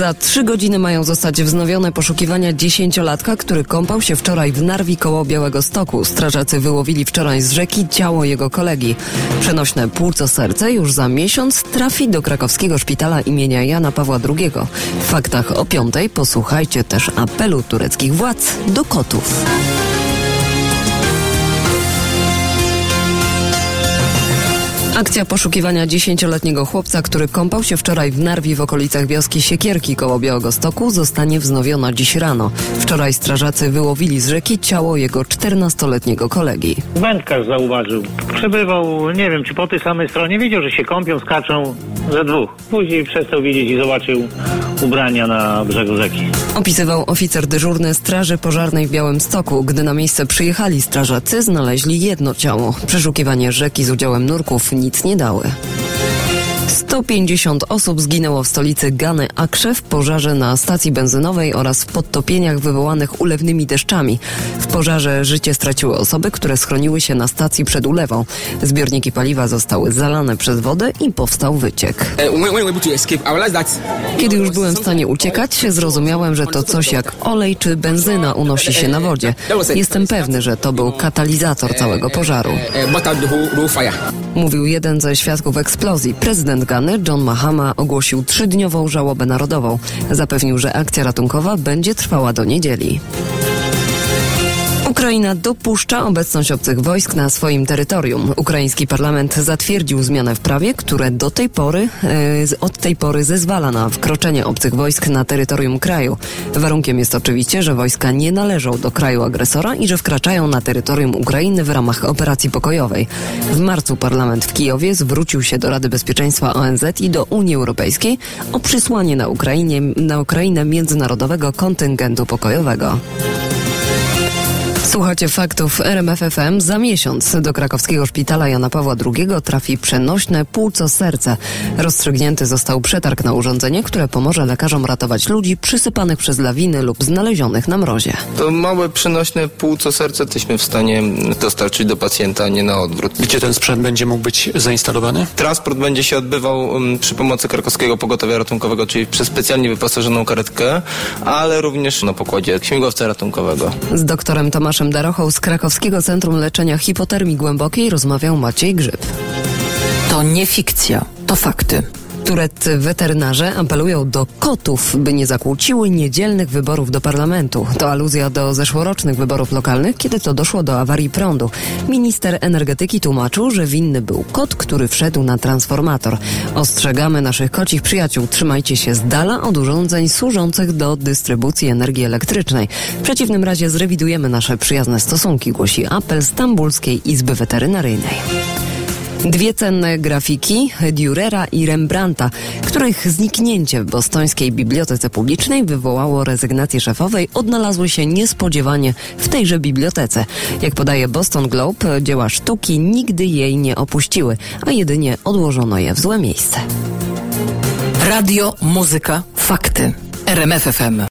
Za 3 godziny mają zostać wznowione poszukiwania 10-latka, który kąpał się wczoraj w Narwi koło Białegostoku. Strażacy wyłowili wczoraj z rzeki ciało jego kolegi. Przenośne płuco-serce już za miesiąc trafi do krakowskiego szpitala imienia Jana Pawła II. W faktach o 5:00 posłuchajcie też apelu tureckich władz do kotów. Akcja poszukiwania 10-letniego chłopca, który kąpał się wczoraj w Narwi w okolicach wioski Siekierki koło Białegostoku, zostanie wznowiona dziś rano. Wczoraj strażacy wyłowili z rzeki ciało jego 14-letniego kolegi. Wędkarz zauważył. Przebywał, nie wiem, czy po tej samej stronie. Widział, że się kąpią, skaczą ze dwóch. Później przestał widzieć i zobaczył ubrania na brzegu rzeki. Opisywał oficer dyżurny Straży Pożarnej w Białymstoku. Gdy na miejsce przyjechali strażacy, znaleźli jedno ciało. Przeszukiwanie rzeki z udziałem nurków nic nie dały. 150 osób zginęło w stolicy Gany Akrze w pożarze na stacji benzynowej oraz w podtopieniach wywołanych ulewnymi deszczami. W pożarze życie straciły osoby, które schroniły się na stacji przed ulewą. Zbiorniki paliwa zostały zalane przez wodę i powstał wyciek. Kiedy już byłem w stanie uciekać, zrozumiałem, że to coś jak olej czy benzyna unosi się na wodzie. Jestem pewny, że to był katalizator całego pożaru. Mówił jeden ze świadków eksplozji. Prezydent Gany, John Mahama, ogłosił 3-dniową żałobę narodową. Zapewnił, że akcja ratunkowa będzie trwała do niedzieli. Ukraina dopuszcza obecność obcych wojsk na swoim terytorium. Ukraiński parlament zatwierdził zmianę w prawie, które od tej pory zezwala na wkroczenie obcych wojsk na terytorium kraju. Warunkiem jest oczywiście, że wojska nie należą do kraju agresora i że wkraczają na terytorium Ukrainy w ramach operacji pokojowej. W marcu parlament w Kijowie zwrócił się do Rady Bezpieczeństwa ONZ i do Unii Europejskiej o przysłanie na Ukrainę międzynarodowego kontyngentu pokojowego. Słuchacie faktów RMF FM. Za miesiąc do krakowskiego szpitala Jana Pawła II trafi przenośne płuco-serce. Rozstrzygnięty został przetarg na urządzenie, które pomoże lekarzom ratować ludzi przysypanych przez lawiny lub znalezionych na mrozie. To małe przenośne płuco-serce jesteśmy w stanie dostarczyć do pacjenta, nie na odwrót. Gdzie ten sprzęt będzie mógł być zainstalowany? Transport będzie się odbywał przy pomocy krakowskiego pogotowia ratunkowego, czyli przez specjalnie wyposażoną karetkę, ale również na pokładzie śmigłowca ratunkowego. Z doktorem Tomaszem Darochą z Krakowskiego Centrum Leczenia Hipotermii Głębokiej rozmawiał Maciej Grzyb. To nie fikcja, to fakty. Tureccy weterynarze apelują do kotów, by nie zakłóciły niedzielnych wyborów do parlamentu. To aluzja do zeszłorocznych wyborów lokalnych, kiedy to doszło do awarii prądu. Minister energetyki tłumaczył, że winny był kot, który wszedł na transformator. Ostrzegamy naszych kocich przyjaciół, trzymajcie się z dala od urządzeń służących do dystrybucji energii elektrycznej. W przeciwnym razie zrewidujemy nasze przyjazne stosunki, głosi apel Stambulskiej Izby Weterynaryjnej. 2 cenne grafiki Dürera i Rembrandta, których zniknięcie w bostońskiej bibliotece publicznej wywołało rezygnację szefowej, odnalazły się niespodziewanie w tejże bibliotece. Jak podaje Boston Globe, dzieła sztuki nigdy jej nie opuściły, a jedynie odłożono je w złe miejsce. Radio, muzyka, fakty. RMF FM.